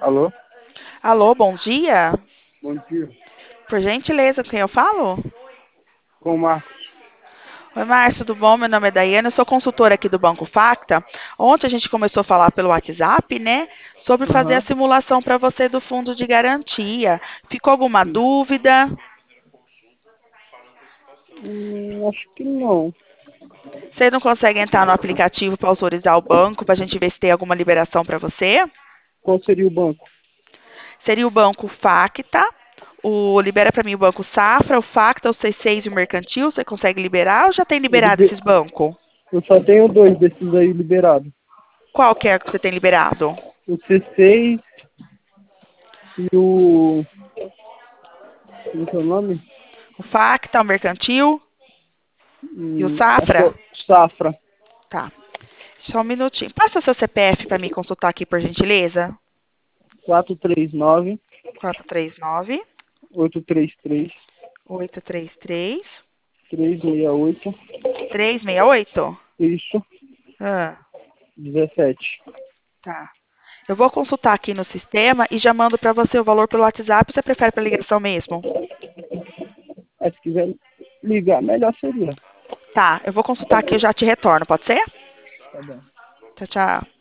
Alô? Alô, bom dia. Bom dia. Por gentileza, com quem eu falo? Com o Marcos. Oi, Márcio, tudo bom? Meu nome é Daiane, eu sou consultora aqui do Banco Facta. Ontem a gente começou a falar pelo WhatsApp, né, sobre fazer a Aham. simulação para você do fundo de garantia. Ficou alguma Sim. dúvida? Acho que não. Você não consegue entrar no aplicativo para autorizar o banco para a gente ver se tem alguma liberação para você? Qual seria o banco? Seria o Banco Facta. Libera para mim o Banco Safra, o Facta, o C6 e o Mercantil. Você consegue liberar ou já tem Eu, liberado libe- esses bancos? eu só tenho dois desses aí liberados. Qual que é que você tem liberado? O C6 e o... Como é que é o nome? O Facta, o Mercantil e o Acho que é Safra? o Safra. Tá. Só um minutinho. Passa o seu CPF para me consultar aqui, por gentileza. 439 439 833 833 368. 368. Isso. Ah, 17. tá. Eu vou consultar aqui no sistema e já mando para você o valor pelo WhatsApp. Você prefere para ligação mesmo? Se quiser ligar, melhor seria. Tá, eu vou consultar aqui e já te retorno, pode ser? Tá bom. Tchau, tchau.